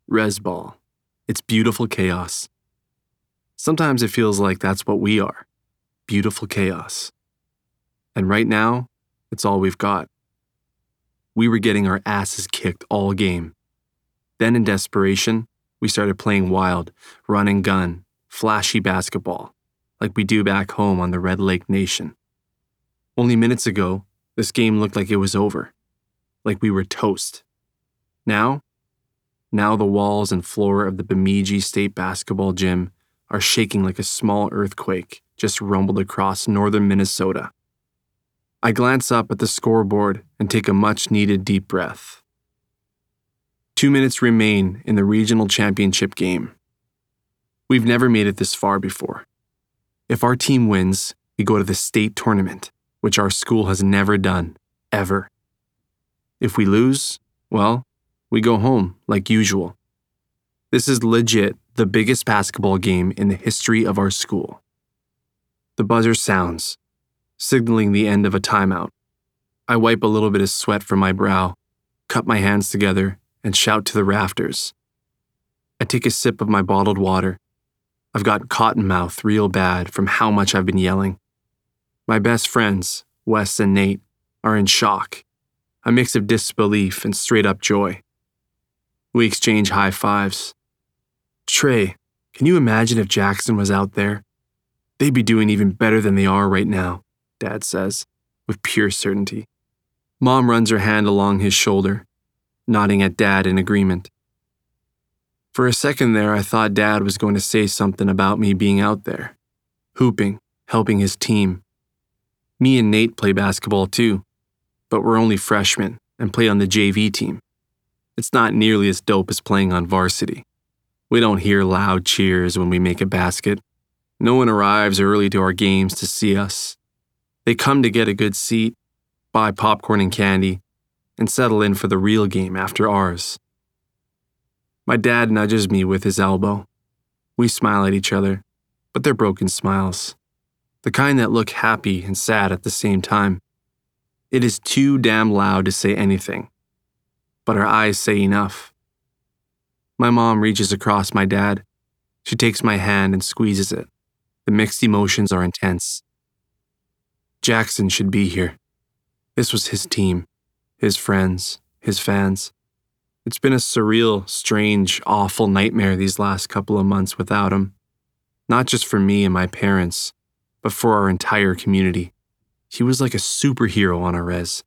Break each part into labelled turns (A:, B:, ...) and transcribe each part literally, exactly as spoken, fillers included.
A: Res ball. It's beautiful chaos. Sometimes it feels like that's what we are. Beautiful chaos. And right now, it's all we've got. We were getting our asses kicked all game. Then in desperation, we started playing wild, run and gun, flashy basketball, like we do back home on the Red Lake Nation. Only minutes ago, this game looked like it was over, like we were toast. Now, now the walls and floor of the Bemidji State basketball gym are shaking like a small earthquake just rumbled across northern Minnesota. I glance up at the scoreboard and take a much-needed deep breath. Two minutes remain in the regional championship game. We've never made it this far before. If our team wins, we go to the state tournament, which our school has never done, ever. If we lose, well, we go home like usual. This is legit the biggest basketball game in the history of our school. The buzzer sounds, signaling the end of a timeout. I wipe a little bit of sweat from my brow, cup my hands together, and shout to the rafters. I take a sip of my bottled water. I've got cotton mouth real bad from how much I've been yelling. My best friends, Wes and Nate, are in shock, a mix of disbelief and straight-up joy. We exchange high fives. Trey, can you imagine if Jackson was out there? They'd be doing even better than they are right now, Dad says, with pure certainty. Mom runs her hand along his shoulder, nodding at Dad in agreement. For a second there, I thought Dad was going to say something about me being out there, hooping, helping his team. Me and Nate play basketball too, but we're only freshmen and play on the J V team. It's not nearly as dope as playing on varsity. We don't hear loud cheers when we make a basket. No one arrives early to our games to see us. They come to get a good seat, buy popcorn and candy, and settle in for the real game after ours. My dad nudges me with his elbow. We smile at each other, but they're broken smiles. The kind that look happy and sad at the same time. It is too damn loud to say anything, but our eyes say enough. My mom reaches across my dad. She takes my hand and squeezes it. The mixed emotions are intense. Jackson should be here. This was his team, his friends, his fans. It's been a surreal, strange, awful nightmare these last couple of months without him. Not just for me and my parents, but for our entire community. He was like a superhero on a res.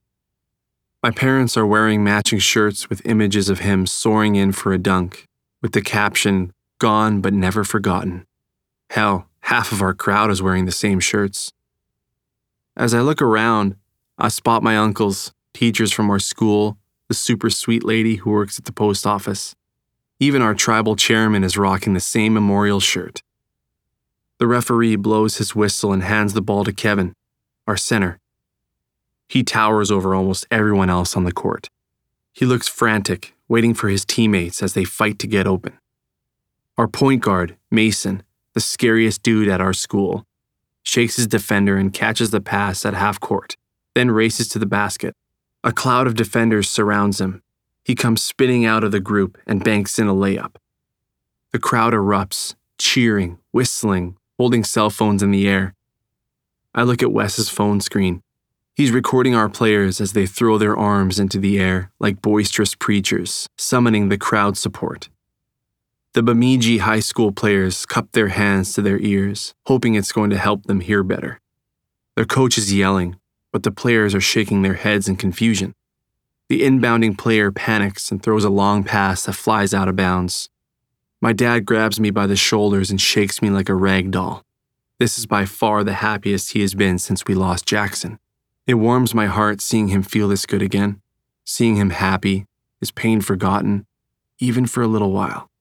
A: My parents are wearing matching shirts with images of him soaring in for a dunk, with the caption, "Gone but never forgotten." Hell, half of our crowd is wearing the same shirts. As I look around, I spot my uncles, teachers from our school, the super sweet lady who works at the post office. Even our tribal chairman is rocking the same memorial shirt. The referee blows his whistle and hands the ball to Kevin, our center. He towers over almost everyone else on the court. He looks frantic, waiting for his teammates as they fight to get open. Our point guard, Mason, the scariest dude at our school, shakes his defender and catches the pass at half court, then races to the basket. A cloud of defenders surrounds him. He comes spinning out of the group and banks in a layup. The crowd erupts, cheering, whistling, holding cell phones in the air. I look at Wes's phone screen. He's recording our players as they throw their arms into the air like boisterous preachers, summoning the crowd support. The Bemidji High School players cup their hands to their ears, hoping it's going to help them hear better. Their coach is yelling, but the players are shaking their heads in confusion. The inbounding player panics and throws a long pass that flies out of bounds. My dad grabs me by the shoulders and shakes me like a rag doll. This is by far the happiest he has been since we lost Jackson. It warms my heart seeing him feel this good again, seeing him happy, his pain forgotten, even for a little while.